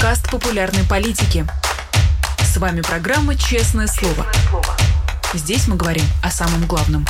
подкаст популярной политики. С вами программа «Честное слово». Здесь мы говорим о самом главном.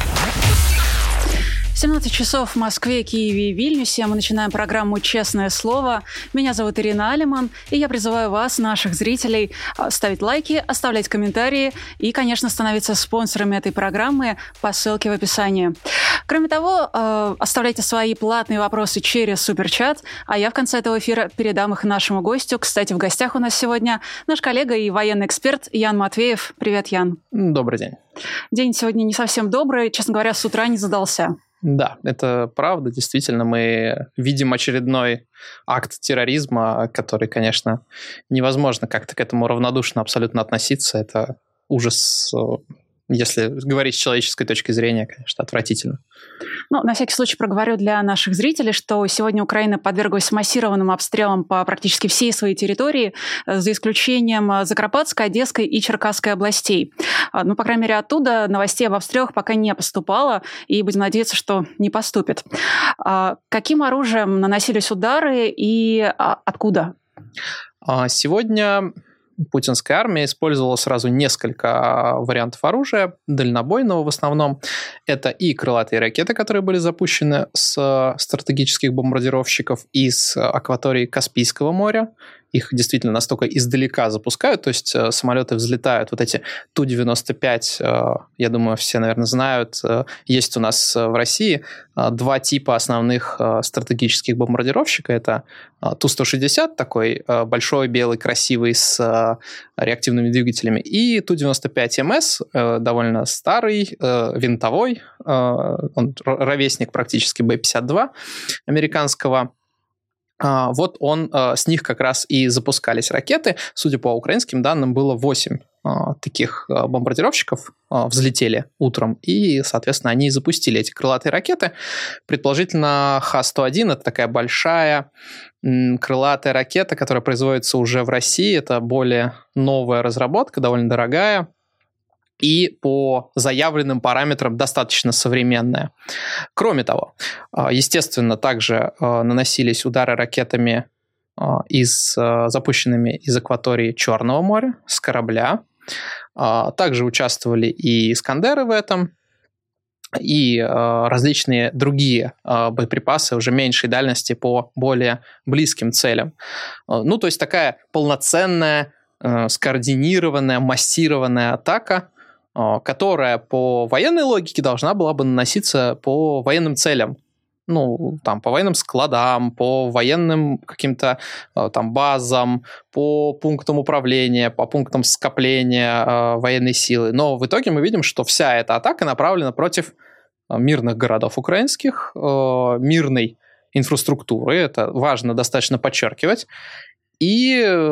17 часов в Москве, Киеве и Вильнюсе. Мы начинаем программу «Честное слово». Меня зовут Ирина Алиман, и я призываю вас, наших зрителей, ставить лайки, оставлять комментарии и, конечно, становиться спонсорами этой программы по ссылке в описании. Кроме того, оставляйте свои платные вопросы через суперчат, а я в конце этого эфира передам их нашему гостю. Кстати, в гостях у нас сегодня наш коллега и военный эксперт Ян Матвеев. Привет, Ян. Добрый день. День сегодня не совсем добрый, честно говоря, с утра не задался. Да, это правда. Действительно, мы видим очередной акт терроризма, который, конечно, невозможно как-то к этому равнодушно абсолютно относиться. Это ужас, если говорить с человеческой точки зрения, конечно, отвратительно. Ну, на всякий случай проговорю для наших зрителей, что сегодня Украина подверглась массированным обстрелам по практически всей своей территории, за исключением Закарпатской, Одесской и Черкасской областей. Ну, по крайней мере, оттуда новостей об обстрелах пока не поступало, и будем надеяться, что не поступит. Каким оружием наносились удары и откуда? Сегодня путинская армия использовала сразу несколько вариантов оружия, дальнобойного в основном. Это и крылатые ракеты, которые были запущены с стратегических бомбардировщиков из акватории Каспийского моря. Их действительно настолько издалека запускают, то есть самолеты взлетают, вот эти Ту-95, я думаю, все, наверное, знают, есть у нас в России два типа основных стратегических бомбардировщика. Это Ту-160, такой большой, белый, красивый, с реактивными двигателями, и Ту-95МС, довольно старый, винтовой, он ровесник практически Б-52 американского. Вот с них как раз и запускались ракеты. Судя по украинским данным, было 8 таких бомбардировщиков взлетели утром, и, соответственно, они запустили эти крылатые ракеты. Предположительно, Х-101 — это такая большая крылатая ракета, которая производится уже в России. Это более новая разработка, довольно дорогая, и по заявленным параметрам достаточно современная. Кроме того, естественно, также наносились удары ракетами запущенными из акватории Черного моря, с корабля. Также участвовали и «Искандеры» в этом, и различные другие боеприпасы уже меньшей дальности по более близким целям. Ну, то есть такая полноценная, скоординированная, массированная атака, которая по военной логике должна была бы наноситься по военным целям. Ну, там, по военным складам, по военным каким-то там базам, по пунктам управления, по пунктам скопления военной силы. Но в итоге мы видим, что вся эта атака направлена против мирных городов украинских, мирной инфраструктуры. Это важно достаточно подчеркивать. И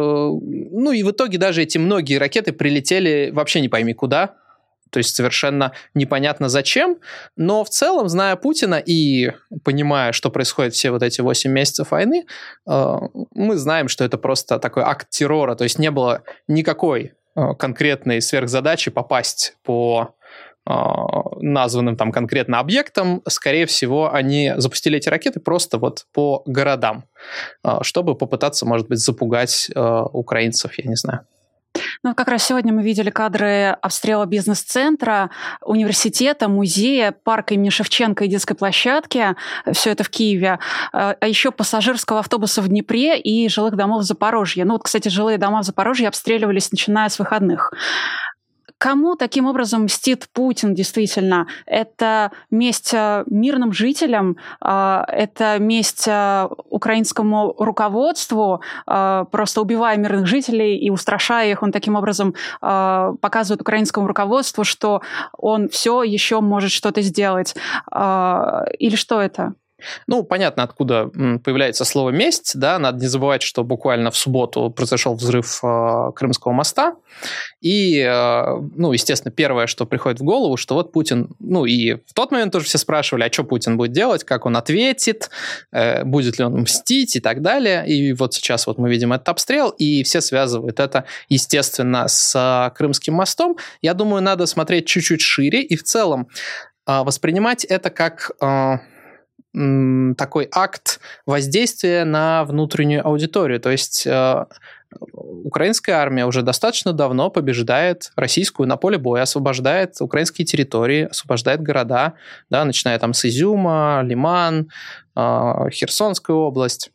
в итоге даже эти многие ракеты прилетели вообще не пойми куда. То есть совершенно непонятно зачем, но в целом, зная Путина и понимая, что происходит все вот эти 8 месяцев войны, мы знаем, что это просто такой акт террора, то есть не было никакой конкретной сверхзадачи попасть по названным там конкретно объектам. Скорее всего, они запустили эти ракеты просто вот по городам, чтобы попытаться, может быть, запугать украинцев, я не знаю. Ну, как раз сегодня мы видели кадры обстрела бизнес-центра, университета, музея, парка имени Шевченко и детской площадки. Все это в Киеве. А еще пассажирского автобуса в Днепре и жилых домов в Запорожье. Ну, вот, кстати, жилые дома в Запорожье обстреливались, начиная с выходных. Кому таким образом мстит Путин действительно? Это месть мирным жителям, это месть украинскому руководству, просто убивая мирных жителей и устрашая их, он таким образом показывает украинскому руководству, что он все еще может что-то сделать. Или что это? Ну, понятно, откуда появляется слово «месть», да, надо не забывать, что буквально в субботу произошел взрыв Крымского моста, и, естественно, первое, что приходит в голову, что вот Путин, и в тот момент тоже все спрашивали, а что Путин будет делать, как он ответит, будет ли он мстить и так далее, и вот сейчас вот мы видим этот обстрел, и все связывают это, естественно, с Крымским мостом. Я думаю, надо смотреть чуть-чуть шире и в целом воспринимать это как такой акт воздействия на внутреннюю аудиторию. То есть украинская армия уже достаточно давно побеждает российскую на поле боя, освобождает украинские территории, освобождает города, да, начиная там с Изюма, Лиман, Херсонскую область.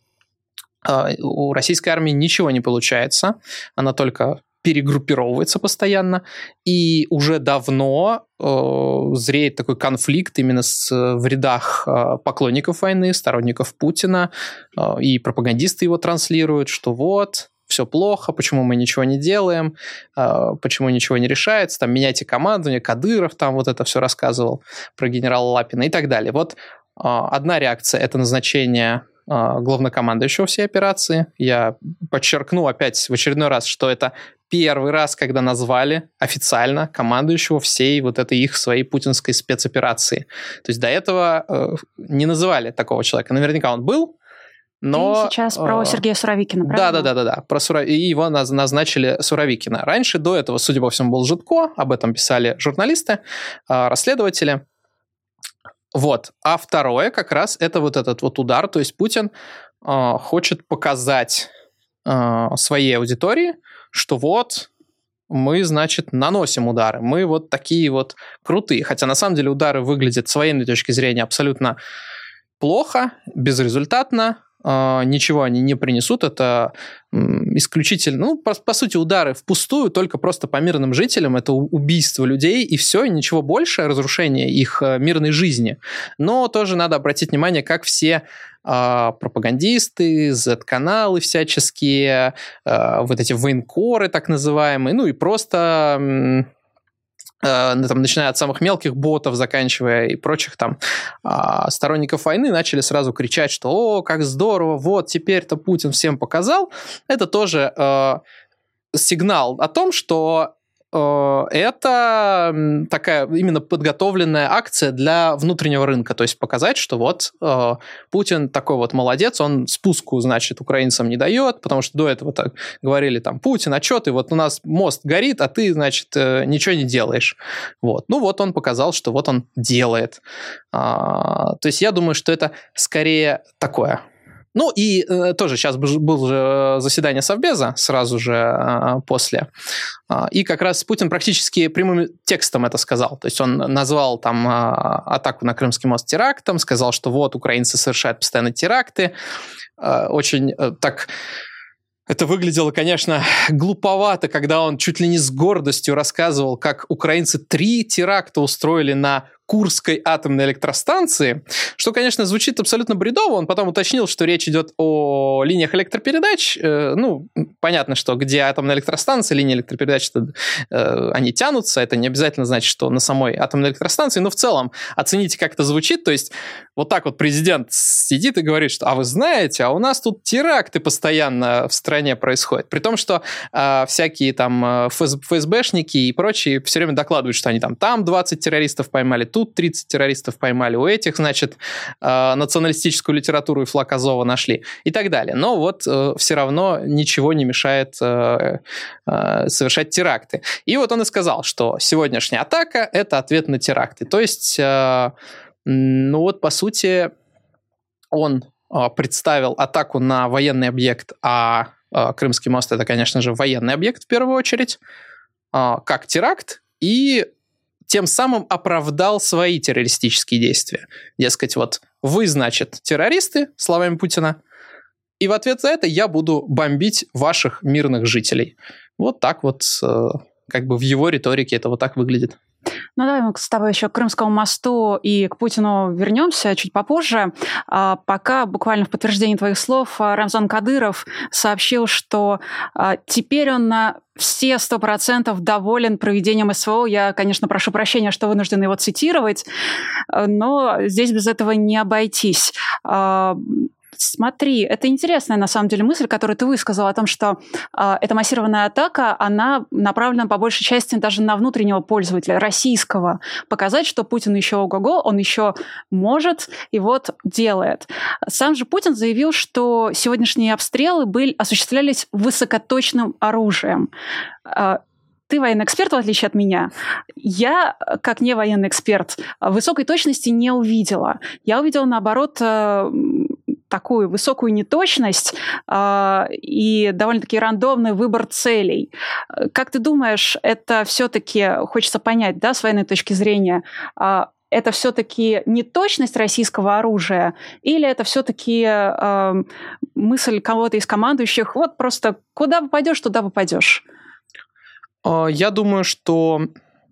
У российской армии ничего не получается, она только перегруппировывается постоянно, и уже давно зреет такой конфликт именно в рядах поклонников войны, сторонников Путина, и пропагандисты его транслируют, что вот, все плохо, почему мы ничего не делаем, почему ничего не решается, там, меняйте командование, Кадыров там вот это все рассказывал про генерала Лапина и так далее. Вот одна реакция – это назначение главнокомандующего всей операции. Я подчеркну опять в очередной раз, что это первый раз, когда назвали официально командующего всей вот этой их своей путинской спецоперации. То есть до этого не называли такого человека. Наверняка он был, но... Ты сейчас про Сергея Суровикина, правильно? Да. И его назначили Суровикина. Раньше, до этого, судя по всему, был Житко, об этом писали журналисты, расследователи. Вот. А второе как раз это вот этот вот удар, то есть Путин хочет показать своей аудитории, что вот мы, значит, наносим удары, мы вот такие вот крутые. Хотя на самом деле удары выглядят с военной точки зрения абсолютно плохо, безрезультатно, ничего они не принесут, это исключительно, по сути, удары впустую, только просто по мирным жителям, это убийство людей, и все, и ничего больше, разрушение их мирной жизни. Но тоже надо обратить внимание, как все пропагандисты, Z-каналы всяческие, вот эти военкоры так называемые, и просто... там, начиная от самых мелких ботов, заканчивая и прочих там сторонников войны, начали сразу кричать, что «О, как здорово, вот теперь-то Путин всем показал». Это тоже сигнал о том, что это такая именно подготовленная акция для внутреннего рынка, то есть показать, что вот Путин такой вот молодец, он спуску, значит, украинцам не дает, потому что до этого так говорили там: Путин, а что ты, вот у нас мост горит, а ты, значит, ничего не делаешь. Вот. Вот он показал, что вот он делает. То есть я думаю, что это скорее такое. И тоже сейчас было же заседание Совбеза сразу же после. И как раз Путин практически прямым текстом это сказал. То есть он назвал там атаку на Крымский мост терактом, сказал, что вот украинцы совершают постоянно теракты. Очень так... Это выглядело, конечно, глуповато, когда он чуть ли не с гордостью рассказывал, как украинцы 3 теракта устроили на Курской атомной электростанции, что, конечно, звучит абсолютно бредово. Он потом уточнил, что речь идет о линиях электропередач. Понятно, что где атомная электростанция, линии электропередач, они тянутся. Это не обязательно значит, что на самой атомной электростанции. Но в целом оцените, как это звучит. То есть вот так вот президент сидит и говорит, что «А вы знаете, а у нас тут теракты постоянно в стране происходят». При том, что всякие там ФСБшники и прочие все время докладывают, что они там 20 террористов поймали, тут 30 террористов поймали, у этих, значит, националистическую литературу и флаг Азова нашли и так далее. Но вот все равно ничего не мешает совершать теракты. И вот он и сказал, что сегодняшняя атака – это ответ на теракты. То есть, по сути, он представил атаку на военный объект, а Крымский мост – это, конечно же, военный объект в первую очередь, как теракт, и тем самым оправдал свои террористические действия. Дескать, вот вы, значит, террористы, словами Путина, и в ответ за это я буду бомбить ваших мирных жителей. Вот так вот, как бы в его риторике это вот так выглядит. Давай мы с тобой еще к Крымскому мосту и к Путину вернемся чуть попозже. Пока буквально в подтверждение твоих слов Рамзан Кадыров сообщил, что теперь он на все 100% доволен проведением СВО. Я, конечно, прошу прощения, что вынужден его цитировать, но здесь без этого не обойтись. Смотри, это интересная, на самом деле, мысль, которую ты высказал о том, что эта массированная атака, она направлена по большей части даже на внутреннего пользователя, российского. Показать, что Путин еще ого-го, он еще может и вот делает. Сам же Путин заявил, что сегодняшние обстрелы осуществлялись высокоточным оружием. ты военный эксперт, в отличие от меня. Я, как не военный эксперт, высокой точности не увидела. Я увидела, наоборот, такую высокую неточность и довольно-таки рандомный выбор целей. Как ты думаешь, это все-таки, хочется понять, да, с военной точки зрения, это все-таки неточность российского оружия или это все-таки мысль кого-то из командующих, вот просто куда попадешь, туда попадешь? Я думаю, что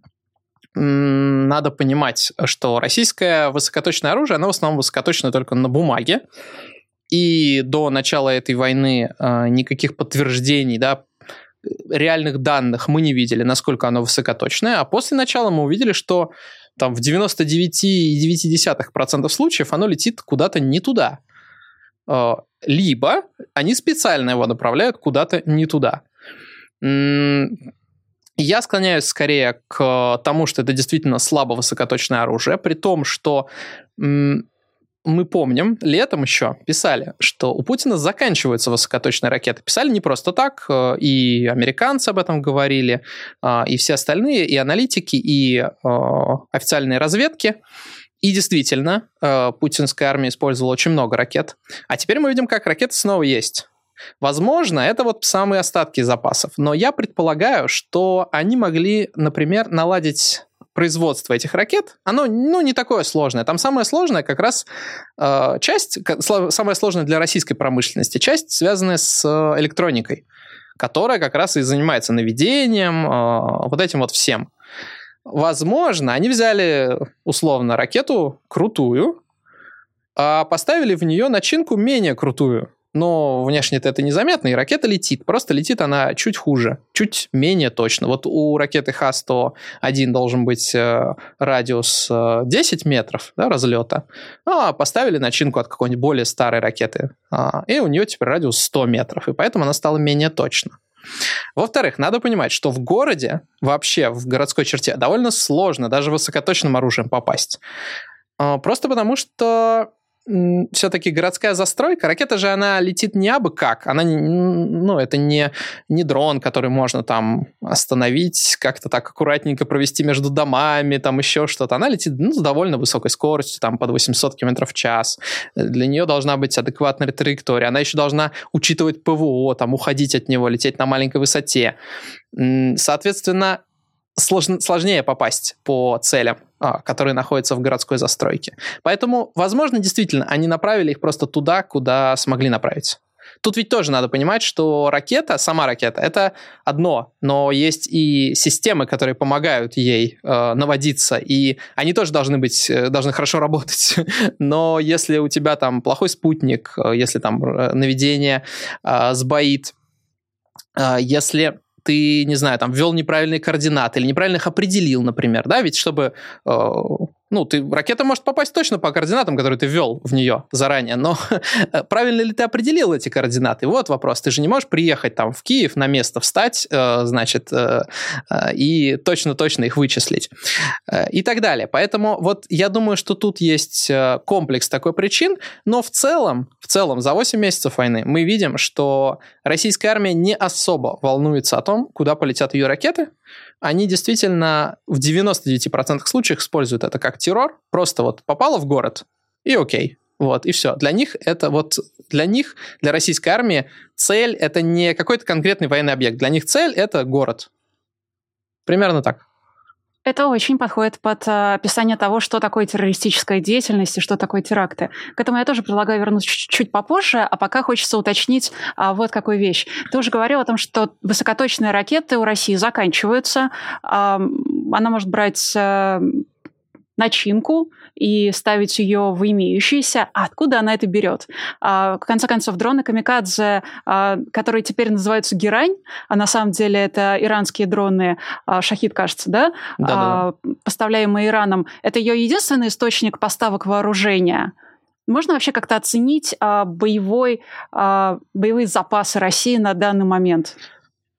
надо понимать, что российское высокоточное оружие, оно в основном высокоточное только на бумаге. И до начала этой войны никаких подтверждений, да, реальных данных мы не видели, насколько оно высокоточное. А после начала мы увидели, что там в 99,9% случаев оно летит куда-то не туда. Либо они специально его направляют куда-то не туда. Я склоняюсь скорее к тому, что это действительно слабо высокоточное оружие, при том, что мы помним, летом еще писали, что у Путина заканчиваются высокоточные ракеты. Писали не просто так, и американцы об этом говорили, и все остальные, и аналитики, и официальные разведки. И действительно, путинская армия использовала очень много ракет. А теперь мы видим, как ракеты снова есть. Возможно, это вот самые остатки запасов. Но я предполагаю, что они могли, например, наладить производство этих ракет. Оно, не такое сложное. Там самое сложное как раз часть, самая сложная для российской промышленности, часть, связанная с электроникой, которая как раз и занимается наведением, вот этим вот всем. Возможно, они взяли, условно, ракету крутую, а поставили в нее начинку менее крутую. Но внешне это незаметно, и ракета летит. Просто летит она чуть хуже, чуть менее точно. Вот у ракеты Х-101 должен быть радиус 10 метров, да, разлета. А поставили начинку от какой-нибудь более старой ракеты. И у нее теперь радиус 100 метров. И поэтому она стала менее точна. Во-вторых, надо понимать, что в городе, вообще в городской черте, довольно сложно даже высокоточным оружием попасть. Просто потому, что все-таки городская застройка, ракета же, она летит не абы как. Она, это не дрон, который можно там остановить, как-то так аккуратненько провести между домами, там еще что-то. Она летит с довольно высокой скоростью, там под 800 км в час. Для нее должна быть адекватная траектория. Она еще должна учитывать ПВО, там, уходить от него, лететь на маленькой высоте. Соответственно, сложнее попасть по целям, которые находятся в городской застройке. Поэтому, возможно, действительно, они направили их просто туда, куда смогли направить. Тут ведь тоже надо понимать, что сама ракета, это одно, но есть и системы, которые помогают ей наводиться, и они тоже должны хорошо работать. Но если у тебя там плохой спутник, если там наведение сбоит, если ты, не знаю, там, ввел неправильные координаты или неправильно их определил, например, да, ведь чтобы... ракета может попасть точно по координатам, которые ты ввел в нее заранее, но правильно ли ты определил эти координаты? Вот вопрос. Ты же не можешь приехать там в Киев на место, встать, и точно-точно их вычислить. И так далее. Поэтому вот я думаю, что тут есть комплекс такой причин, но в целом, за 8 месяцев войны мы видим, что российская армия не особо волнуется о том, куда полетят ее ракеты. Они действительно в 99% случаев используют это как террор. Просто вот попало в город, и окей. Вот, и все. Для российской армии цель – это не какой-то конкретный военный объект. Для них цель – это город. Примерно так. Это очень подходит под описание того, что такое террористическая деятельность и что такое теракты. К этому я тоже предлагаю вернуться чуть попозже, а пока хочется уточнить вот какую вещь. Ты уже говорил о том, что высокоточные ракеты у России заканчиваются. Она может брать начинку и ставить ее в имеющиеся. А откуда она это берет? В конце концов, дроны камикадзе, которые теперь называются «Герань», а на самом деле это иранские дроны, «Шахид», кажется, да? Да. Поставляемые Ираном, это ее единственный источник поставок вооружения. Можно вообще как-то оценить боевые запасы России на данный момент?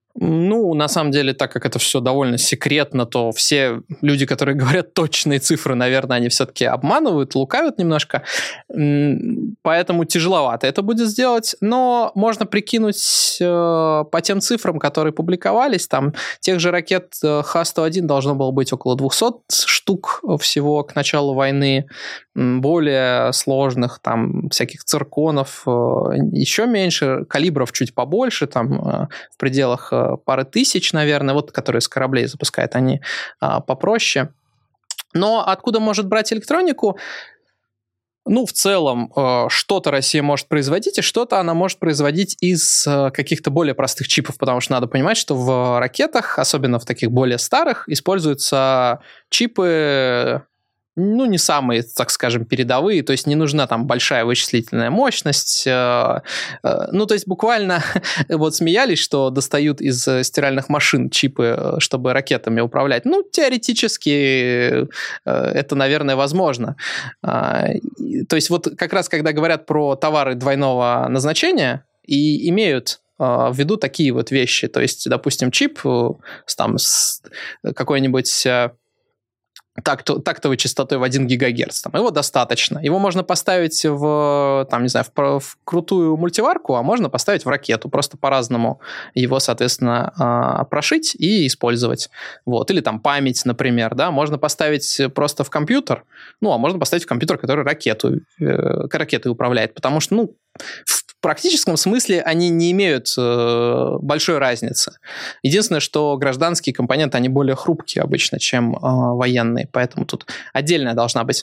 Ну, на самом деле, так как это все довольно секретно, то все люди, которые говорят точные цифры, наверное, они все-таки обманывают, лукавят немножко. Поэтому тяжеловато это будет сделать. Но можно прикинуть по тем цифрам, которые публиковались. Там тех же ракет Х-101 должно было быть около 200 штук всего к началу войны. Более сложных, там, всяких цирконов еще меньше, калибров чуть побольше, там, в пределах пары тысяч, наверное, вот, которые с кораблей запускают, они попроще. Но откуда может брать электронику? Ну, в целом, что-то Россия может производить, и что-то она может производить из каких-то более простых чипов, потому что надо понимать, что в ракетах, особенно в таких более старых, используются чипы, ну, не самые, так скажем, передовые, то есть не нужна там большая вычислительная мощность. Ну, то есть буквально вот смеялись, что достают из стиральных машин чипы, чтобы ракетами управлять. Ну, теоретически это, наверное, возможно. То есть вот как раз, когда говорят про товары двойного назначения, и имеют в виду такие вот вещи. То есть, допустим, чип там, с какой-нибудь тактовой частотой в 1 ГГц. Там, его достаточно. Его можно поставить в, там, не знаю, в крутую мультиварку, а можно поставить в ракету. Просто по-разному его, соответственно, прошить и использовать. Вот. Или там память, например. Да? Можно поставить просто в компьютер, ну, а можно поставить в компьютер, который ракетой управляет. Потому что, ну, в практическом смысле они не имеют большой разницы. Единственное, что гражданские компоненты, они более хрупкие обычно, чем военные. Поэтому тут отдельная должна быть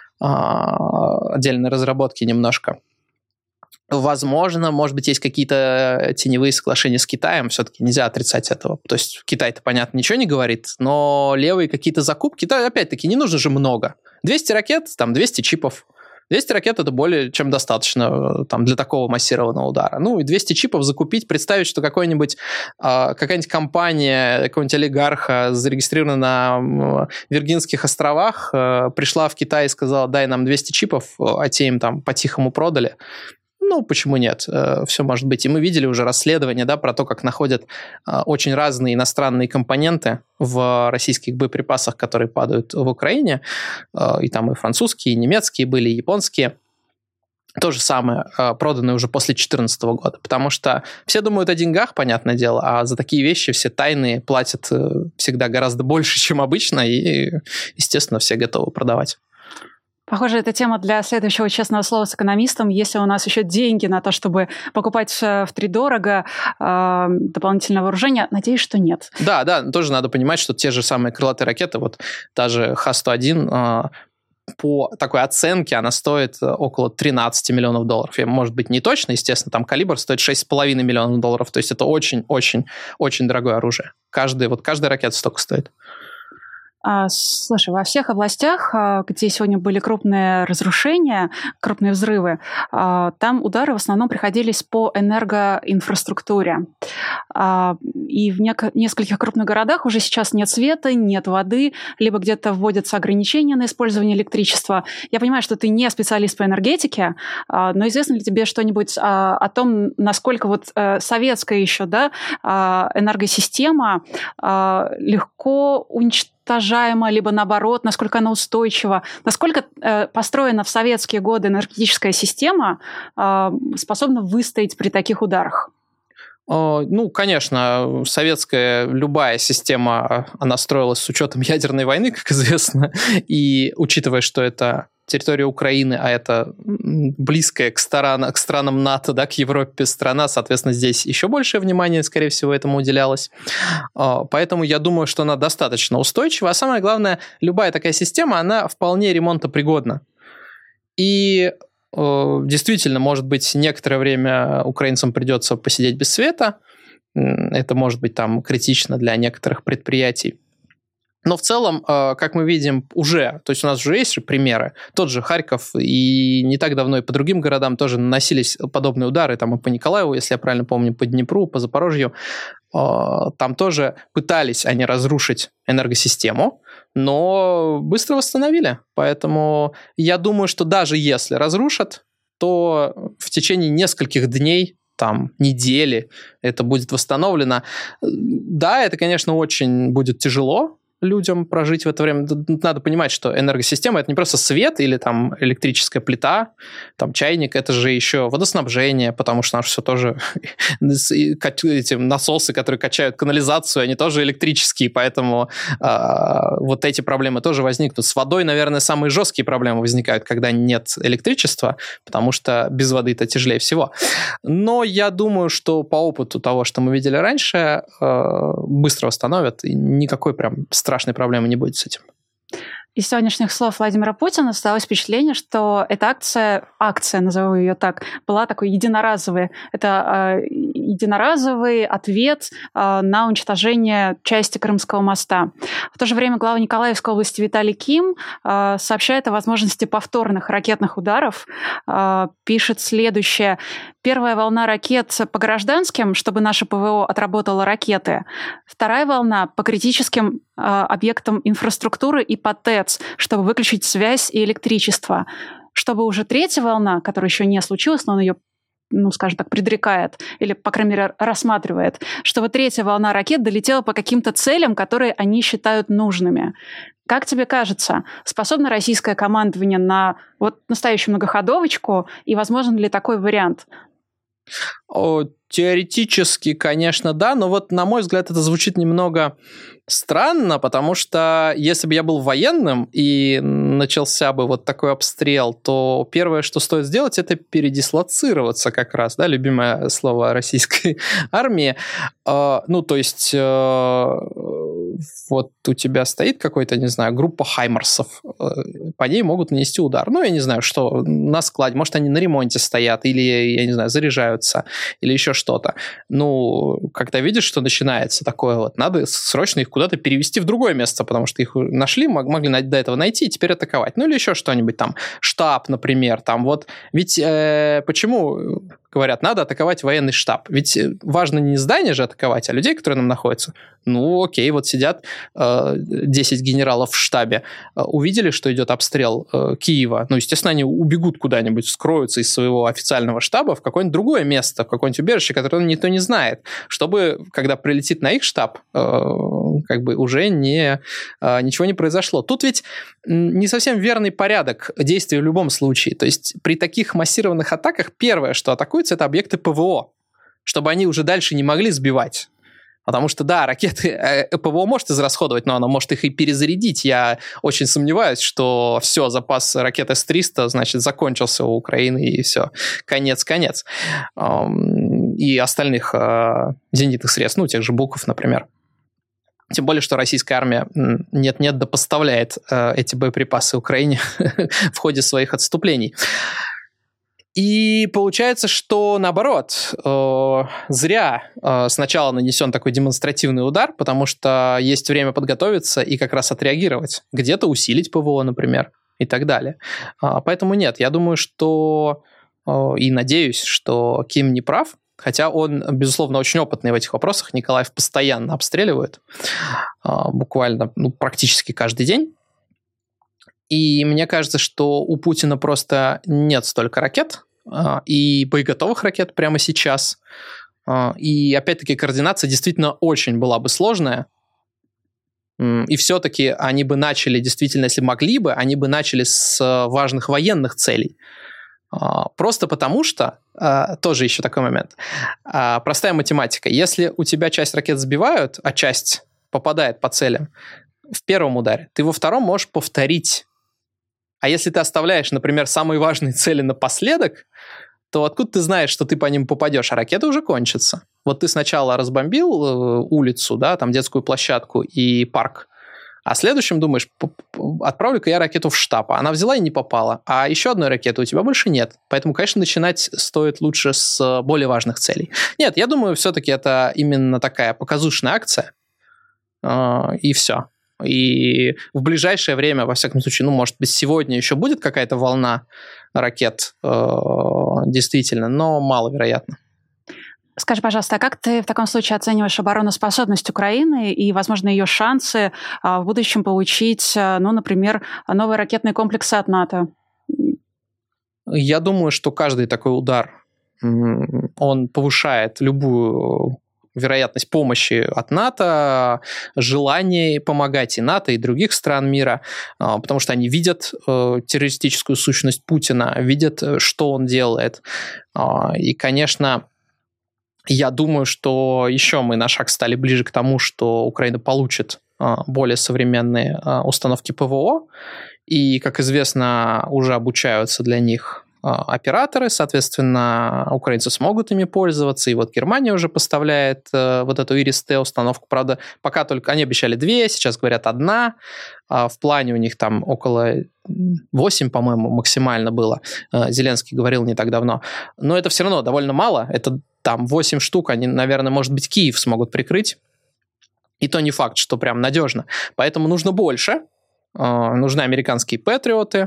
отдельные разработки немножко. Возможно, может быть, есть какие-то теневые соглашения с Китаем, все-таки нельзя отрицать этого. То есть Китай-то, понятно, ничего не говорит, но левые какие-то закупки, да, опять-таки, не нужно же много. 200 ракет, там 200 чипов. 200 ракет — это более чем достаточно там, для такого массированного удара. Ну, и 200 чипов закупить, представить, что какая-нибудь компания, какой-нибудь олигарха, зарегистрирована на Виргинских островах, пришла в Китай и сказала: дай нам 200 чипов, а те им там по-тихому продали. Ну, почему нет? Все может быть. И мы видели уже расследование, да, про то, как находят очень разные иностранные компоненты в российских боеприпасах, которые падают в Украине. И там и французские, и немецкие были, и японские. То же самое, проданные уже после 2014 года. Потому что все думают о деньгах, понятное дело, а за такие вещи все тайные платят всегда гораздо больше, чем обычно, и, естественно, все готовы продавать. Похоже, это тема для следующего «Честного слова» с экономистом. Если у нас еще деньги на то, чтобы покупать втридорого дополнительное вооружение, надеюсь, что нет. Да, тоже надо понимать, что те же самые крылатые ракеты, вот та же Х-101, по такой оценке она стоит около 13 миллионов долларов. Может быть, не точно, естественно, там калибр стоит 6,5 миллионов долларов, то есть это очень-очень-очень дорогое оружие. Каждая ракета столько стоит. Слушай, во всех областях, где сегодня были крупные разрушения, крупные взрывы, там удары в основном приходились по энергоинфраструктуре. И в нескольких крупных городах уже сейчас нет света, нет воды, либо где-то вводятся ограничения на использование электричества. Я понимаю, что ты не специалист по энергетике, но известно ли тебе что-нибудь о том, насколько вот советская еще, да, энергосистема легко уничтожаема, либо наоборот, насколько она устойчива, насколько построена в советские годы энергетическая система способна выстоять при таких ударах? Ну, конечно, советская любая система, она строилась с учетом ядерной войны, как известно, и учитывая, что это территория Украины, а это близкая к странам НАТО, да, к Европе страна, соответственно, здесь еще большее внимание, скорее всего, этому уделялось. Поэтому я думаю, что она достаточно устойчива. А самое главное, любая такая система, она вполне ремонтопригодна. И действительно, может быть, некоторое время украинцам придется посидеть без света. Это может быть там критично для некоторых предприятий. Но в целом, как мы видим, уже, то есть у нас уже есть примеры, тот же Харьков, и не так давно и по другим городам тоже наносились подобные удары, там и по Николаеву, если я правильно помню, по Днепру, по Запорожью, там тоже пытались они разрушить энергосистему, но быстро восстановили. Поэтому я думаю, что даже если разрушат, то в течение нескольких дней там недели это будет восстановлено. Да, это, конечно, очень будет тяжело людям прожить в это время. Надо понимать, что энергосистема — это не просто свет или там электрическая плита, там чайник, это же еще водоснабжение, потому что наше все тоже эти насосы, которые качают канализацию, они тоже электрические, поэтому вот эти проблемы тоже возникнут. С водой, наверное, самые жесткие проблемы возникают, когда нет электричества, потому что без воды это тяжелее всего. Но я думаю, что по опыту того, что мы видели раньше, быстро восстановят, и никакой прям страшной проблемы не будет с этим. Из сегодняшних слов Владимира Путина создалось впечатление, что эта акция, назову ее так, была такой единоразовой. Это единоразовый ответ на уничтожение части Крымского моста. В то же время глава Николаевской области Виталий Ким сообщает о возможности повторных ракетных ударов. Пишет следующее. Первая волна ракет по гражданским, чтобы наше ПВО отработало ракеты. Вторая волна по критическим объектам инфраструктуры и по ТЭЦ, чтобы выключить связь и электричество. Чтобы уже третья волна, которая еще не случилась, но он ее, скажем так, предрекает или, по крайней мере, рассматривает, чтобы третья волна ракет долетела по каким-то целям, которые они считают нужными. Как тебе кажется, способно российское командование на вот настоящую многоходовочку, и возможен ли такой вариант? Теоретически, конечно, да, но вот, на мой взгляд, это звучит немного странно, потому что если бы я был военным и начался бы вот такой обстрел, то первое, что стоит сделать, это передислоцироваться как раз, да, любимое слово российской армии. То есть вот у тебя стоит какой-то, не знаю, группа хаймарсов, по ней могут нанести удар. Я не знаю, что на складе, может, они на ремонте стоят, или, я не знаю, заряжаются, или еще что-то. Когда видишь, что начинается такое вот, надо срочно их куда-то перевести в другое место, потому что их нашли, могли до этого найти и теперь атаковать. Или еще что-нибудь там, штаб, например, там вот. Ведь почему говорят, надо атаковать военный штаб? Ведь важно не здание же атаковать, а людей, которые там находятся. Окей, вот сидят 10 генералов в штабе, увидели, что идет обстрел Киева, естественно, они убегут куда-нибудь, скроются из своего официального штаба в какое-нибудь другое место, в какое-нибудь убежище, которое никто не знает, чтобы, когда прилетит на их штаб, уже ничего не произошло. Тут ведь не совсем верный порядок действий в любом случае. То есть при таких массированных атаках первое, что атакуется, это объекты ПВО, чтобы они уже дальше не могли сбивать. Потому что, да, ракеты ПВО может израсходовать, но она может их и перезарядить. Я очень сомневаюсь, что все, запас ракет С-300, значит, закончился у Украины, и все, конец. И остальных зенитных средств, тех же Буков, например. Тем более, что российская армия нет-нет да поставляет эти боеприпасы Украине в ходе своих отступлений. И получается, что наоборот, зря сначала нанесен такой демонстративный удар, потому что есть время подготовиться и как раз отреагировать. Где-то усилить ПВО, например, и так далее. Поэтому нет, я думаю, что и надеюсь, что Ким не прав, хотя он, безусловно, очень опытный в этих вопросах. Николаев постоянно обстреливает, буквально, практически каждый день. И мне кажется, что у Путина просто нет столько ракет и боеготовых ракет прямо сейчас. И, опять-таки, координация действительно очень была бы сложная. И все-таки они бы начали, действительно, если могли бы, они бы начали с важных военных целей. Просто потому что, тоже еще такой момент, простая математика. Если у тебя часть ракет сбивают, а часть попадает по целям в первом ударе, ты во втором можешь повторить. А если ты оставляешь, например, самые важные цели напоследок, то откуда ты знаешь, что ты по ним попадешь, а ракеты уже кончатся? Вот ты сначала разбомбил улицу, да, там детскую площадку и парк, а следующим думаешь, отправлю-ка я ракету в штаб. Она взяла и не попала. А еще одной ракеты у тебя больше нет. Поэтому, конечно, начинать стоит лучше с более важных целей. Нет, я думаю, все-таки это именно такая показушная акция. И все. И в ближайшее время, во всяком случае, может быть, сегодня еще будет какая-то волна ракет, действительно, но маловероятно. Скажи, пожалуйста, а как ты в таком случае оцениваешь обороноспособность Украины и, возможно, ее шансы в будущем получить, например, новые ракетные комплексы от НАТО? Я думаю, что каждый такой удар он повышает любую вероятность помощи от НАТО, желание помогать и НАТО, и других стран мира, потому что они видят террористическую сущность Путина, видят, что он делает. И, конечно, я думаю, что еще мы на шаг стали ближе к тому, что Украина получит более современные установки ПВО, и, как известно, уже обучаются для них операторы, соответственно, украинцы смогут ими пользоваться, и вот Германия уже поставляет вот эту Iris-T установку, правда, пока только они обещали 2, сейчас говорят 1, в плане у них там около 8, по-моему, максимально было, Зеленский говорил не так давно, но это все равно довольно мало, это там 8 штук, они, наверное, может быть, Киев смогут прикрыть, и то не факт, что прям надежно, поэтому нужно больше, нужны американские патриоты,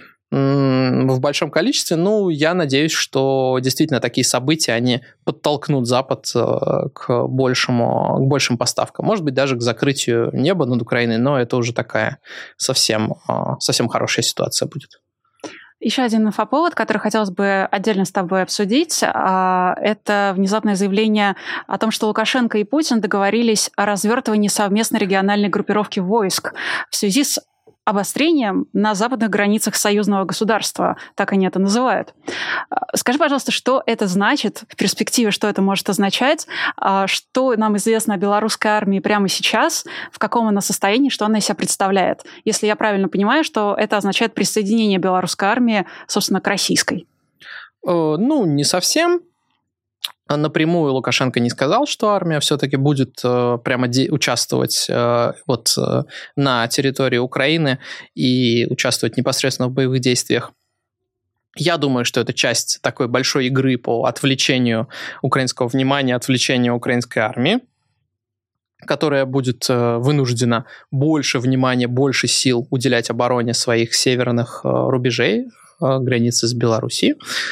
в большом количестве. Ну, я надеюсь, что действительно такие события, они подтолкнут Запад к большим поставкам. Может быть, даже к закрытию неба над Украиной, но это уже такая совсем хорошая ситуация будет. Еще один инфоповод, который хотелось бы отдельно с тобой обсудить, это внезапное заявление о том, что Лукашенко и Путин договорились о развертывании совместной региональной группировки войск в связи с обострением на западных границах союзного государства, так они это называют. Скажи, пожалуйста, что это значит в перспективе, что это может означать, что нам известно о белорусской армии прямо сейчас, в каком она состоянии, что она из себя представляет, если я правильно понимаю, что это означает присоединение белорусской армии, собственно, к российской? Ну, не совсем. Напрямую Лукашенко не сказал, что армия все-таки будет прямо участвовать на территории Украины и участвовать непосредственно в боевых действиях. Я думаю, что это часть такой большой игры по отвлечению украинского внимания, отвлечению украинской армии, которая будет вынуждена больше внимания, больше сил уделять обороне своих северных рубежей, границы с Белоруссией.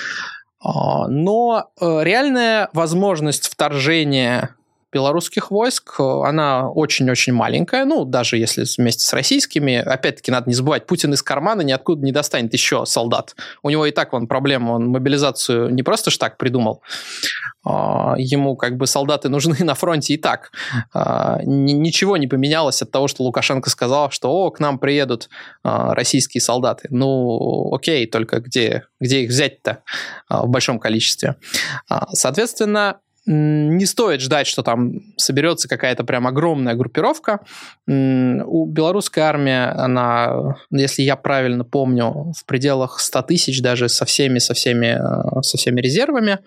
Но реальная возможность вторжения белорусских войск, она очень-очень маленькая, ну, даже если вместе с российскими. Опять-таки, надо не забывать, Путин из кармана ниоткуда не достанет еще солдат. У него и так проблема, он мобилизацию не просто ж так придумал. Ему как бы солдаты нужны на фронте и так. Ничего не поменялось от того, что Лукашенко сказал, что к нам приедут российские солдаты. Ну, окей, только где их взять-то в большом количестве? Соответственно, не стоит ждать, что там соберется какая-то прям огромная группировка. У белорусской армии, она, если я правильно помню, в пределах 100 тысяч даже со всеми резервами.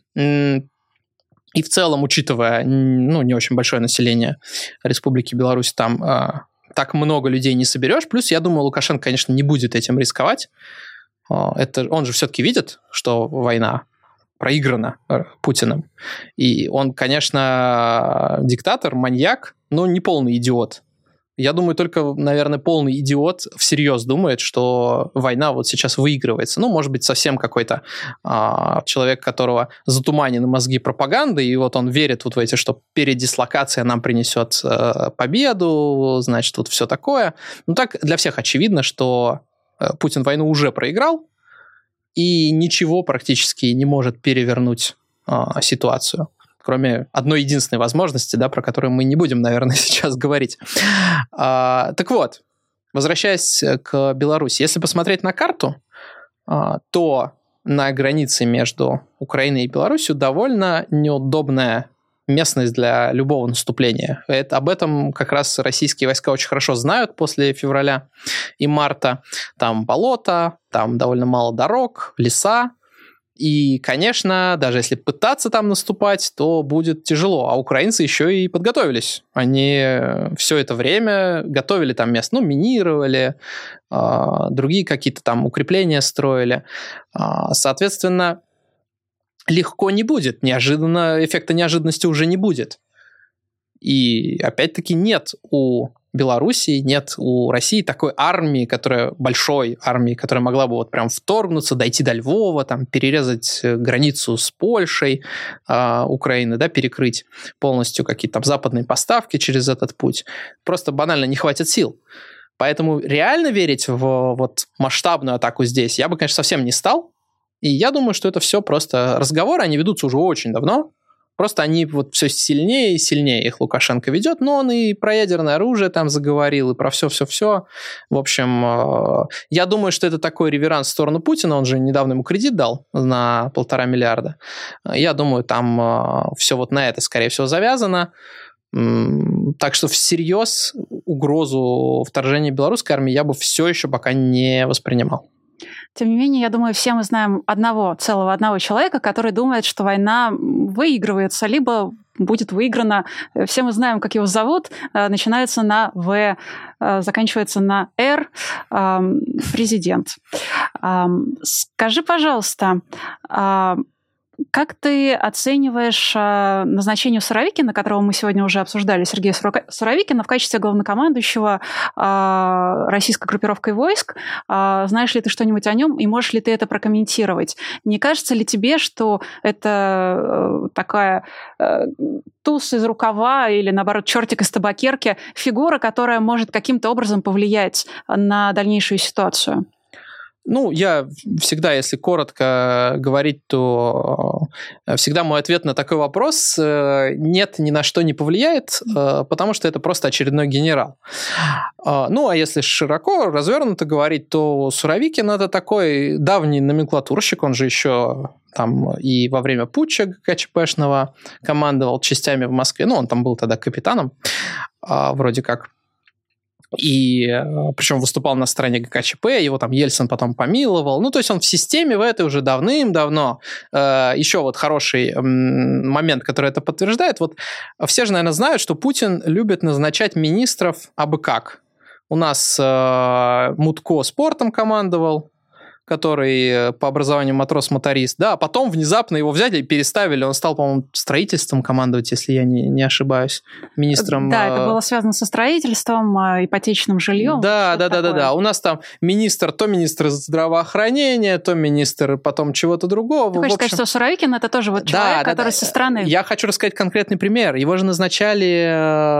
И в целом, учитывая не очень большое население Республики Беларусь, там так много людей не соберешь. Плюс, я думаю, Лукашенко, конечно, не будет этим рисковать. Он же все-таки видит, что война проиграна Путиным. И он, конечно, диктатор, маньяк, но не полный идиот. Я думаю, только, наверное, полный идиот всерьез думает, что война вот сейчас выигрывается. Ну, может быть, совсем какой-то человек, которого затуманены мозги пропагандой, и вот он верит вот в эти, что передислокация нам принесет победу, значит, вот все такое. Ну, так для всех очевидно, что Путин войну уже проиграл, и ничего практически не может перевернуть ситуацию, кроме одной единственной возможности, да, про которую мы не будем, наверное, сейчас говорить. Так вот, возвращаясь к Беларуси, если посмотреть на карту, то на границе между Украиной и Беларусью довольно неудобная местность для любого наступления. Об этом как раз российские войска очень хорошо знают после февраля и марта. Там болото, там довольно мало дорог, леса. И, конечно, даже если пытаться там наступать, то будет тяжело. А украинцы еще и подготовились. Они все это время готовили там место, минировали, другие какие-то там укрепления строили. Соответственно, легко не будет. Эффекта неожиданности уже не будет. И, опять-таки, нет у Белоруссии, нет у России такой большой армии, которая могла бы вот прям вторгнуться, дойти до Львова, там, перерезать границу с Польшей Украины, да, перекрыть полностью какие-то там западные поставки через этот путь. Просто банально не хватит сил. Поэтому реально верить в вот масштабную атаку здесь я бы, конечно, совсем не стал. И я думаю, что это все просто разговоры, они ведутся уже очень давно. Просто они вот все сильнее и сильнее их Лукашенко ведет, но он и про ядерное оружие там заговорил, и про все-все-все. В общем, я думаю, что это такой реверанс в сторону Путина, он же недавно ему кредит дал на 1,5 миллиарда. Я думаю, там все вот на это, скорее всего, завязано. Так что всерьез угрозу вторжения белорусской армии я бы все еще пока не воспринимал. Тем не менее, я думаю, все мы знаем одного человека, который думает, что война выигрывается, либо будет выиграна. Все мы знаем, как его зовут. Начинается на В, заканчивается на Р. Президент. Скажи, пожалуйста, как ты оцениваешь назначение Суровикина, которого мы сегодня уже обсуждали, Сергея Суровикина, в качестве главнокомандующего российской группировкой войск? Знаешь ли ты что-нибудь о нем и можешь ли ты это прокомментировать? Не кажется ли тебе, что это такая туз из рукава или, наоборот, чертик из табакерки, фигура, которая может каким-то образом повлиять на дальнейшую ситуацию? Ну, я всегда, если коротко говорить, то всегда мой ответ на такой вопрос нет, ни на что не повлияет, потому что это просто очередной генерал. Ну, а если широко, развернуто говорить, то Суровикин – это такой давний номенклатурщик, он же еще там и во время путча ГКЧПшного командовал частями в Москве, ну, он там был тогда капитаном, вроде как. И причем выступал на стороне ГКЧП, его там Ельцин потом помиловал. Ну, то есть он в системе в этой уже давным-давно. Еще вот хороший момент, который это подтверждает. Вот все же, наверное, знают, что Путин любит назначать министров абы как. У нас Мутко спортом командовал, который по образованию матрос-моторист, да, а потом внезапно его взяли и переставили, он стал, по-моему, строительством командовать, если я не ошибаюсь, министром. Да, это было связано со строительством, ипотечным жильем. Да. У нас там то министр здравоохранения, то министр потом чего-то другого. Ты хочешь сказать, что Суровикин это тоже вот человек, который со стороны... Я хочу рассказать конкретный пример. Его же назначали,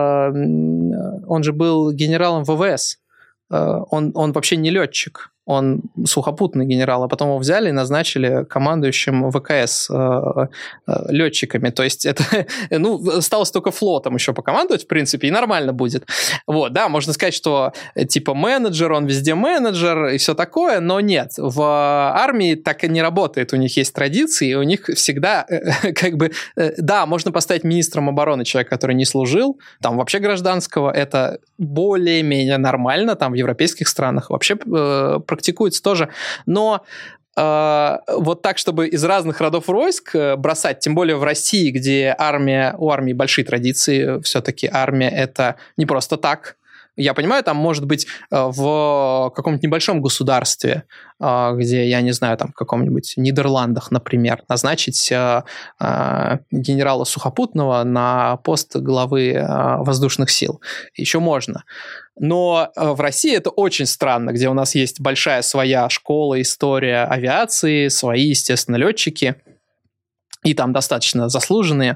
он же был генералом ВВС. Он вообще не летчик, он сухопутный генерал, а потом его взяли и назначили командующим ВКС летчиками. То есть это, осталось только флотом еще покомандовать, в принципе, и нормально будет. Вот, да, можно сказать, что типа менеджер, он везде менеджер и все такое, но нет, в армии так и не работает, у них есть традиции, у них всегда да, можно поставить министром обороны человека, который не служил, там вообще гражданского, это более-менее нормально, там в европейских странах вообще практикуется тоже, но вот так, чтобы из разных родов войск бросать, тем более в России, где у армии большие традиции, все-таки армия это не просто так. Я понимаю, там может быть в каком-нибудь небольшом государстве, где, я не знаю, там в каком-нибудь Нидерландах, например, назначить генерала Сухопутного на пост главы воздушных сил. Еще можно. Но в России это очень странно, где у нас есть большая своя школа, история авиации, свои, естественно, летчики. И там достаточно заслуженные.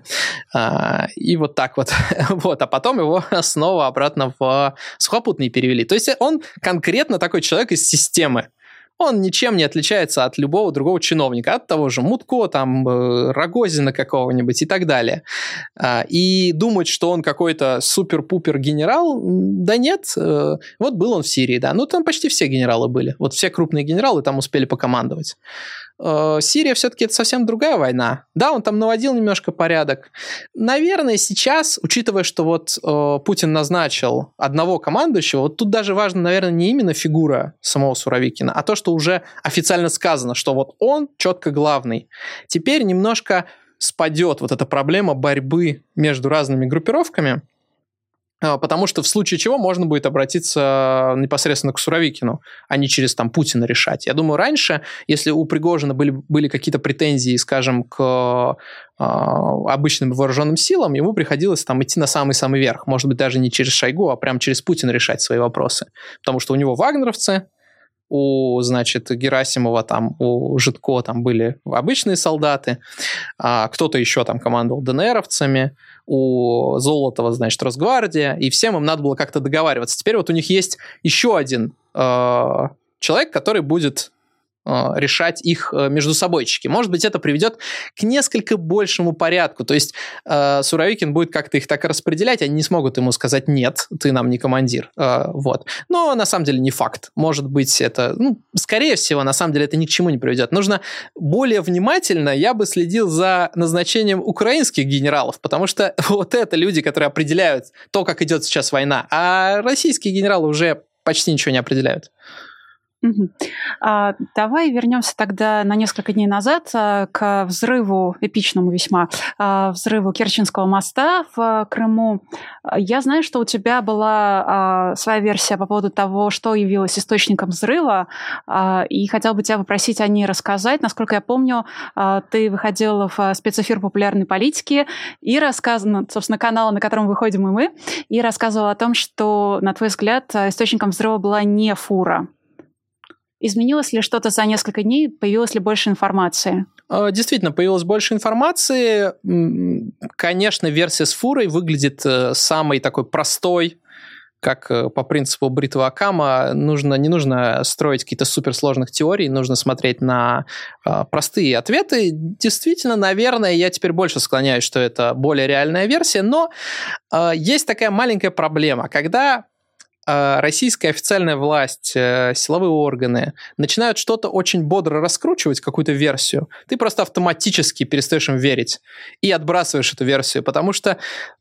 И вот так вот. А потом его снова обратно в сухопутные перевели. То есть он конкретно такой человек из системы. Он ничем не отличается от любого другого чиновника, от того же Мутко, там, Рогозина какого-нибудь и так далее. И думать, что он какой-то супер-пупер генерал, да нет. Вот был он в Сирии, да. Ну, там почти все генералы были. Вот все крупные генералы там успели покомандовать. Сирия все-таки это совсем другая война. Да, он там наводил немножко порядок. Наверное, сейчас, учитывая, что вот Путин назначил одного командующего, вот тут даже важно, наверное, не именно фигура самого Суровикина, а то, что уже официально сказано, что вот он четко главный. Теперь немножко спадет вот эта проблема борьбы между разными группировками, потому что в случае чего можно будет обратиться непосредственно к Суровикину, а не через там Путина решать. Я думаю, раньше, если у Пригожина были какие-то претензии, скажем, к обычным вооруженным силам, ему приходилось там идти на самый-самый верх. Может быть, даже не через Шойгу, а прямо через Путина решать свои вопросы. Потому что у него вагнеровцы, у, значит, Герасимова, там, у Житко там были обычные солдаты, кто-то еще там командовал ДНРовцами, у Золотова, значит, Росгвардия, и всем им надо было как-то договариваться. Теперь вот у них есть еще один человек, который будет решать их между собойчики. Может быть, это приведет к несколько большему порядку. То есть Суровикин будет как-то их так распределять, они не смогут ему сказать «нет, ты нам не командир». Вот. Но на самом деле не факт. Может быть, это... скорее всего, на самом деле это ни к чему не приведет. Нужно более внимательно, я бы следил за назначением украинских генералов, потому что вот это люди, которые определяют то, как идет сейчас война, а российские генералы уже почти ничего не определяют. Давай вернемся тогда на несколько дней назад к взрыву, эпичному весьма, взрыву Керченского моста в Крыму. Я знаю, что у тебя была своя версия по поводу того, что явилось источником взрыва, и хотела бы тебя попросить о ней рассказать. Насколько я помню, ты выходила в спецэфир популярной политики и рассказывала, собственно, канал, на котором выходим и мы, и рассказывала о том, что, на твой взгляд, источником взрыва была не фура. Изменилось ли что-то за несколько дней? Появилось ли больше информации? Действительно, появилось больше информации. Конечно, версия с фурой выглядит самой такой простой, как по принципу бритвы Оккама. Не нужно строить какие-то суперсложных теорий, нужно смотреть на простые ответы. Действительно, наверное, я теперь больше склоняюсь, что это более реальная версия, но есть такая маленькая проблема, когда российская официальная власть, силовые органы начинают что-то очень бодро раскручивать, какую-то версию, ты просто автоматически перестаешь им верить и отбрасываешь эту версию, потому что,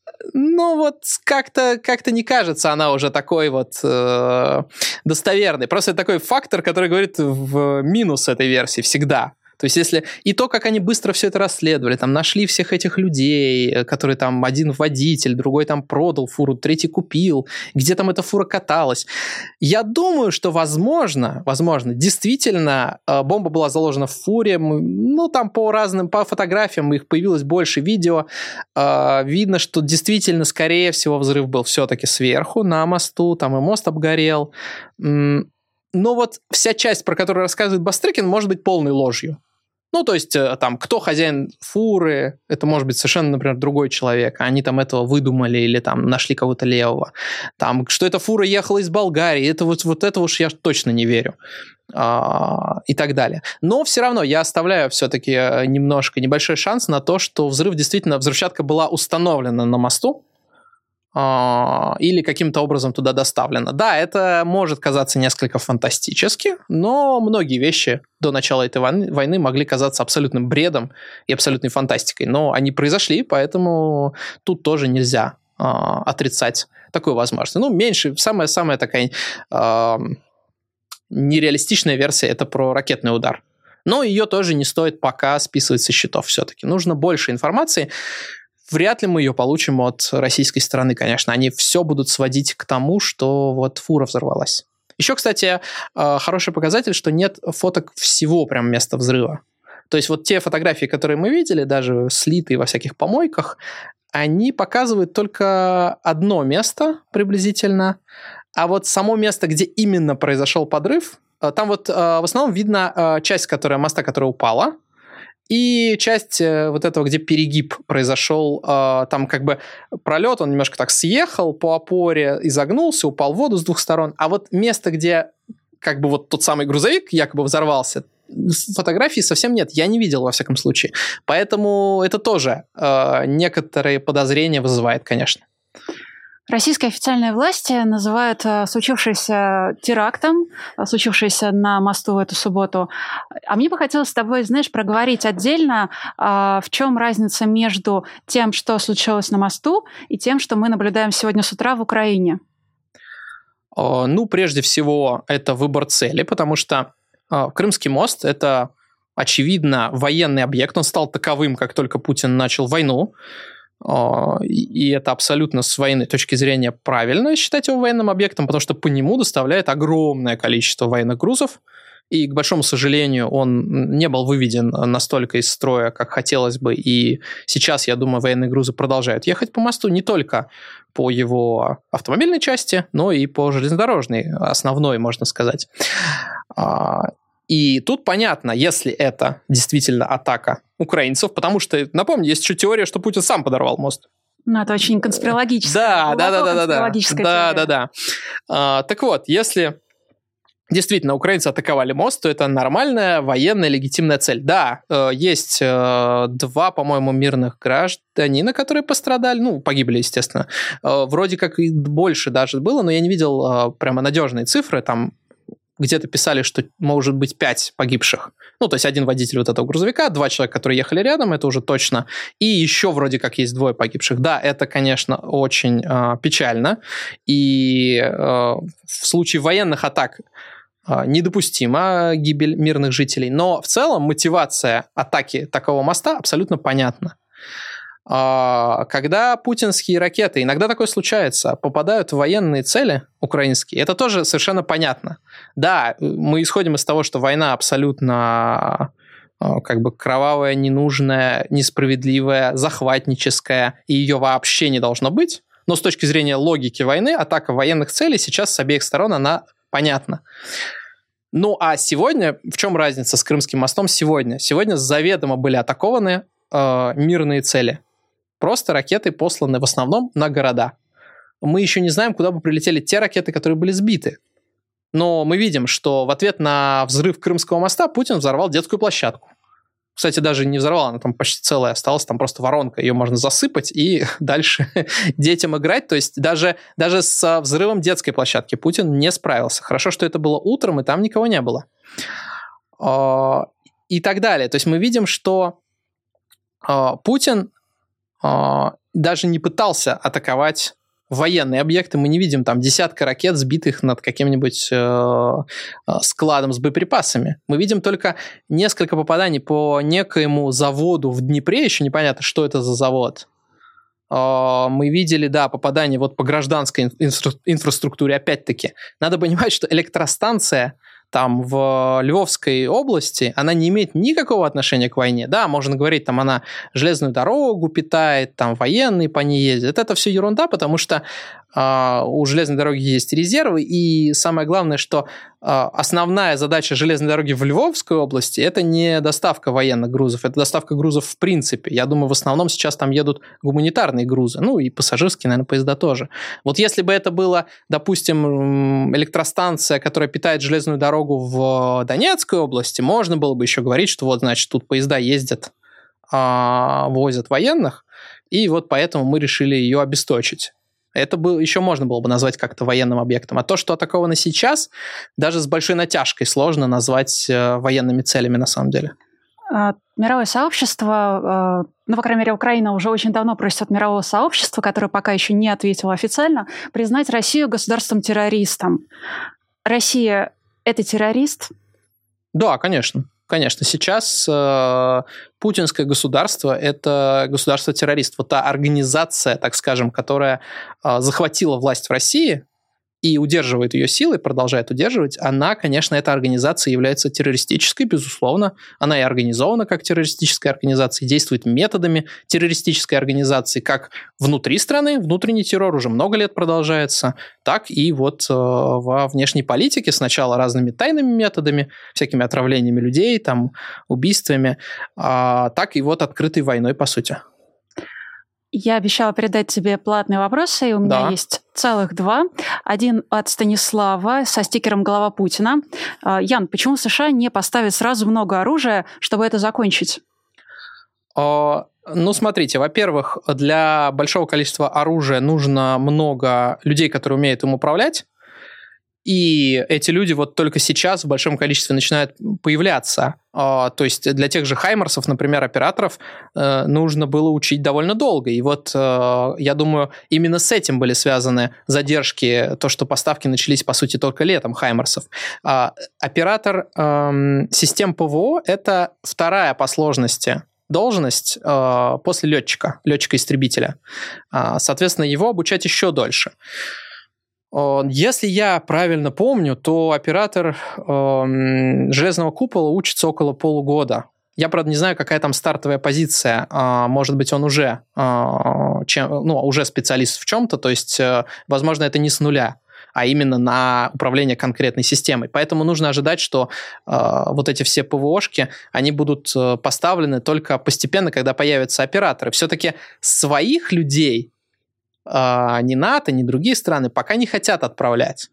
как-то не кажется она уже такой достоверной. Просто это такой фактор, который говорит в минус этой версии всегда. То есть если и то, как они быстро все это расследовали, там нашли всех этих людей, которые там один водитель, другой там продал фуру, третий купил, где там эта фура каталась. Я думаю, что возможно, действительно бомба была заложена в фуре, там по фотографиям их появилось больше видео, видно, что действительно, скорее всего, взрыв был все-таки сверху, на мосту, там и мост обгорел. Но вот вся часть, про которую рассказывает Бастрыкин, может быть полной ложью. То есть, там, кто хозяин фуры, это может быть совершенно, например, другой человек, а они там этого выдумали или там нашли кого-то левого. Там, что эта фура ехала из Болгарии, это вот это уж я точно не верю. И так далее. Но все равно я оставляю все-таки небольшой шанс на то, что взрывчатка была установлена на мосту, или каким-то образом туда доставлено. Да, это может казаться несколько фантастически, но многие вещи до начала этой войны могли казаться абсолютным бредом и абсолютной фантастикой, но они произошли, поэтому тут тоже нельзя отрицать такую возможность. Самая такая нереалистичная версия – это про ракетный удар. Но ее тоже не стоит пока списывать со счетов все-таки. Нужно больше информации. Вряд ли мы ее получим от российской стороны, конечно. Они все будут сводить к тому, что вот фура взорвалась. Еще, кстати, хороший показатель, что нет фоток всего прям места взрыва. То есть вот те фотографии, которые мы видели, даже слитые во всяких помойках, они показывают только одно место приблизительно, а вот само место, где именно произошел подрыв, там вот в основном видно часть моста, которая упала, и часть вот этого, где перегиб произошел, там как бы пролет, он немножко так съехал по опоре, изогнулся, упал в воду с двух сторон. А вот место, где как бы вот тот самый грузовик якобы взорвался, фотографий совсем нет, я не видел во всяком случае. Поэтому это тоже некоторые подозрения вызывает, конечно. Российские официальные власти называют случившееся терактом, случившееся на мосту в эту субботу. А мне бы хотелось с тобой, проговорить отдельно, в чем разница между тем, что случилось на мосту, и тем, что мы наблюдаем сегодня с утра в Украине. Прежде всего, это выбор цели, потому что Крымский мост – это, очевидно, военный объект. Он стал таковым, как только Путин начал войну. И это абсолютно с военной точки зрения правильно считать его военным объектом, потому что по нему доставляет огромное количество военных грузов, и, к большому сожалению, он не был выведен настолько из строя, как хотелось бы, и сейчас, я думаю, военные грузы продолжают ехать по мосту не только по его автомобильной части, но и по железнодорожной, основной, можно сказать. И тут понятно, если это действительно атака украинцев, потому что, напомню, есть еще теория, что Путин сам подорвал мост. Это очень конспирологическая. Да. Так вот, если Действительно, украинцы атаковали мост, то это нормальная военная легитимная цель. Да, есть 2, по-моему, мирных гражданина, которые пострадали, погибли, естественно. Вроде как и больше даже было, но я не видел прямо надежные цифры, там где-то писали, что может быть 5 погибших. То есть 1 водитель вот этого грузовика, 2 человека, которые ехали рядом, это уже точно. И еще вроде как есть 2 погибших. Да, это, конечно, очень печально. И в случае военных атак недопустима гибель мирных жителей. Но в целом мотивация атаки такого моста абсолютно понятна. Когда путинские ракеты, иногда такое случается, попадают в военные цели украинские, это тоже совершенно понятно. Да, мы исходим из того, что война абсолютно кровавая, ненужная, несправедливая, захватническая, и ее вообще не должно быть. Но с точки зрения логики войны, атака военных целей сейчас с обеих сторон, она понятна. А сегодня, в чем разница с Крымским мостом сегодня? Сегодня заведомо были атакованы мирные цели. Просто ракеты посланы в основном на города. Мы еще не знаем, куда бы прилетели те ракеты, которые были сбиты. Но мы видим, что в ответ на взрыв Крымского моста Путин взорвал детскую площадку. Кстати, даже не взорвал, она там почти целая осталась, там просто воронка, ее можно засыпать и дальше детям играть. То есть даже с взрывом детской площадки Путин не справился. Хорошо, что это было утром, и там никого не было. И так далее. То есть мы видим, что Путин даже не пытался атаковать военные объекты. Мы не видим там десятка ракет, сбитых над каким-нибудь складом с боеприпасами. Мы видим только несколько попаданий по некоему заводу в Днепре. Еще непонятно, что это за завод. Мы видели, попадание по гражданской инфраструктуре. Опять-таки, надо понимать, что электростанция там в Львовской области, она не имеет никакого отношения к войне. Да, можно говорить, там она железную дорогу питает, там военные по ней ездят. Это все ерунда, потому что у железной дороги есть резервы, и самое главное, что основная задача железной дороги в Львовской области – это не доставка военных грузов, это доставка грузов в принципе. Я думаю, в основном сейчас там едут гуманитарные грузы, и пассажирские, наверное, поезда тоже. Вот если бы это была, допустим, электростанция, которая питает железную дорогу в Донецкой области, можно было бы еще говорить, что значит, тут поезда ездят, возят военных, и поэтому мы решили ее обесточить. Это еще можно было бы назвать как-то военным объектом. А то, что атаковано сейчас, даже с большой натяжкой сложно назвать военными целями на самом деле. Мировое сообщество, по крайней мере, Украина уже очень давно просит от мирового сообщества, которое пока еще не ответило официально, признать Россию государством-террористом. Россия – это террорист? Да, конечно. Конечно, сейчас путинское государство – это государство-террорист. Вот та организация, так скажем, которая захватила власть в России и удерживает ее силой, продолжает удерживать, она, конечно, эта организация является террористической, безусловно. Она и организована как террористическая организация, действует методами террористической организации, как внутри страны, внутренний террор уже много лет продолжается, так и во внешней политике сначала разными тайными методами, всякими отравлениями людей, там, убийствами, так и открытой войной, по сути. Я обещала передать тебе платные вопросы, и у меня есть целых 2. Один от Станислава со стикером «Голова Путина». Ян, почему США не поставят сразу много оружия, чтобы это закончить? Смотрите, во-первых, для большого количества оружия нужно много людей, которые умеют им управлять. И эти люди только сейчас в большом количестве начинают появляться. То есть для тех же «Хаймарсов», например, операторов нужно было учить довольно долго. И я думаю, именно с этим были связаны задержки, то, что поставки начались, по сути, только летом «Хаймарсов». Оператор систем ПВО – это вторая по сложности должность после летчика-истребителя. Соответственно, его обучать еще дольше. Если я правильно помню, то оператор железного купола учится около полугода. Я, правда, не знаю, какая там стартовая позиция. Может быть, он уже специалист в чем-то, то есть, возможно, это не с нуля, а именно на управление конкретной системой. Поэтому нужно ожидать, что эти все ПВОшки, они будут поставлены только постепенно, когда появятся операторы. Все-таки своих людей ни НАТО, ни другие страны пока не хотят отправлять.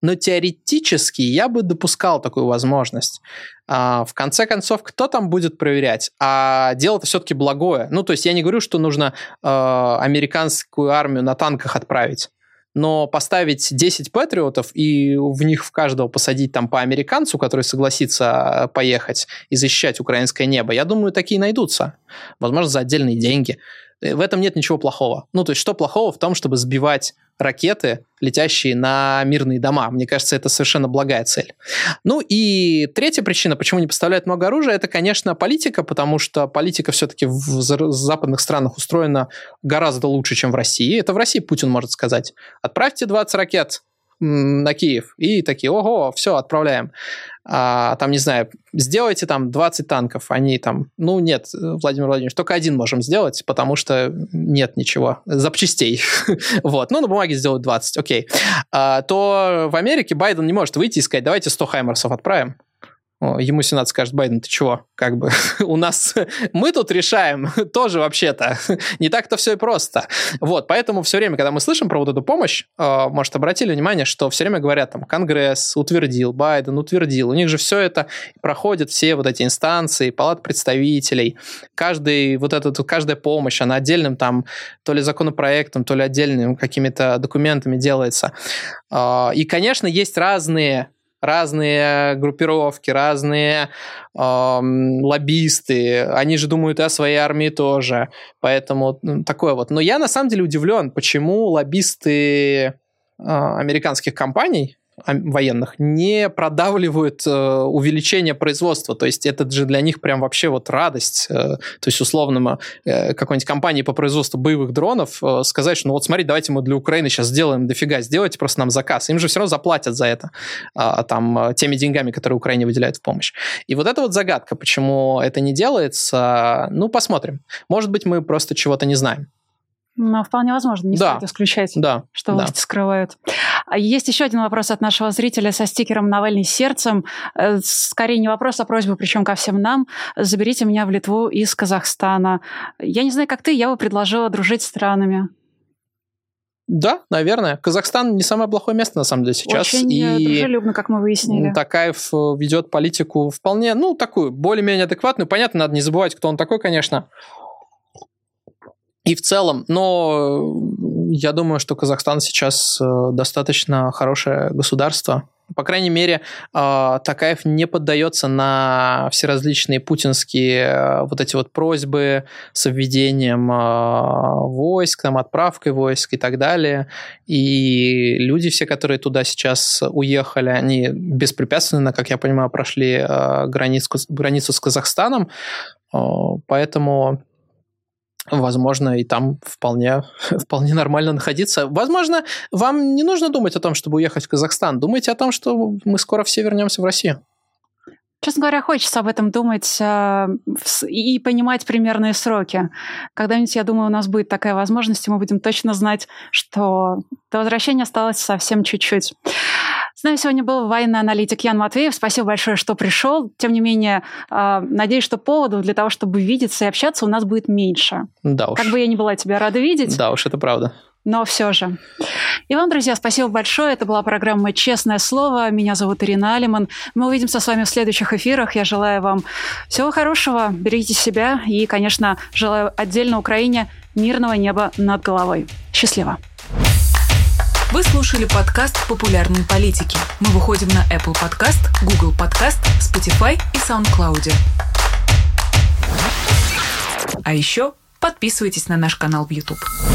но теоретически я бы допускал такую возможность. В конце концов, кто там будет проверять? А дело-то все-таки благое. Ну, то есть я не говорю, что нужно американскую армию на танках отправить, но поставить 10 патриотов и в них в каждого посадить там по американцу, который согласится поехать и защищать украинское небо, я думаю, такие найдутся. Возможно, за отдельные деньги. В этом нет ничего плохого. Ну, то есть что плохого в том, чтобы сбивать ракеты, летящие на мирные дома? Мне кажется, это совершенно благая цель. Ну и третья причина, почему не поставляют много оружия, это, конечно, политика, потому что политика все-таки в западных странах устроена гораздо лучше, чем в России. Это в России Путин может сказать: отправьте 20 ракет на Киев. И такие: ого, все, отправляем. Там, не знаю, сделайте там 20 танков. Они там, ну нет, Владимир Владимирович, только один можем сделать, потому что нет ничего, запчастей. Вот, ну на бумаге сделают 20, окей. То в Америке Байден не может выйти и сказать: давайте 100 хаймерсов отправим. Ему Сенат скажет: Байден, ты чего? Как бы у нас... Мы тут решаем тоже вообще-то. Не так-то все и просто. Вот, поэтому все время, когда мы слышим про вот эту помощь, может, обратили внимание, что все время говорят, там, Конгресс утвердил, Байден утвердил. У них же все это проходит, все вот эти инстанции, палат представителей. Каждая помощь, она отдельным там то ли законопроектом, то ли отдельными какими-то документами делается. И, конечно, есть разные группировки, разные лоббисты, они же думают и о своей армии тоже, поэтому такое вот. Но я на самом деле удивлен, почему лоббисты американских компаний военных не продавливают увеличение производства. То есть это же для них прям вообще вот радость. То есть условно какой-нибудь компании по производству боевых дронов сказать, что ну вот смотри, давайте мы для Украины сейчас сделаем дофига, сделайте просто нам заказ. Им же все равно заплатят за это там теми деньгами, которые Украине выделяют в помощь. И вот это вот загадка, почему это не делается, ну посмотрим. Может быть, мы просто чего-то не знаем. Ну, вполне возможно, не стоит исключать, что власти скрывают. Есть еще один вопрос от нашего зрителя со стикером «Навальный сердцем». Скорее не вопрос, а просьба, причем ко всем нам. Заберите меня в Литву из Казахстана. Я не знаю, как ты, я бы предложила дружить с странами. Да, наверное. Казахстан не самое плохое место, на самом деле, сейчас. Очень дружелюбно, как мы выяснили. Такаев ведет политику вполне, ну, такую, более-менее адекватную. Понятно, надо не забывать, кто он такой, конечно. И в целом, но я думаю, что Казахстан сейчас достаточно хорошее государство. По крайней мере, Такаев не поддается на всеразличные путинские вот эти вот просьбы с введением войск, там, отправкой войск и так далее. И люди все, которые туда сейчас уехали, они беспрепятственно, как я понимаю, прошли границу с Казахстаном. Поэтому... возможно, и там вполне нормально находиться. Возможно, вам не нужно думать о том, чтобы уехать в Казахстан. Думайте о том, что мы скоро все вернемся в Россию. Честно говоря, хочется об этом думать и понимать примерные сроки. Когда-нибудь, я думаю, у нас будет такая возможность, и мы будем точно знать, что до возвращения осталось совсем чуть-чуть. С нами сегодня был военный аналитик Ян Матвеев. Спасибо большое, что пришел. Тем не менее, надеюсь, что поводов для того, чтобы видеться и общаться, у нас будет меньше. Да уж. Как бы я ни была тебя рада видеть. Да уж, это правда. Но все же. И вам, друзья, спасибо большое. Это была программа «Честное слово». Меня зовут Ирина Алиман. Мы увидимся с вами в следующих эфирах. Я желаю вам всего хорошего. Берегите себя. И, конечно, желаю отдельно Украине мирного неба над головой. Счастливо. Вы слушали подкаст «Популярные политики». Мы выходим на Apple Podcast, Google Podcast, Spotify и SoundCloud. А еще подписывайтесь на наш канал в YouTube.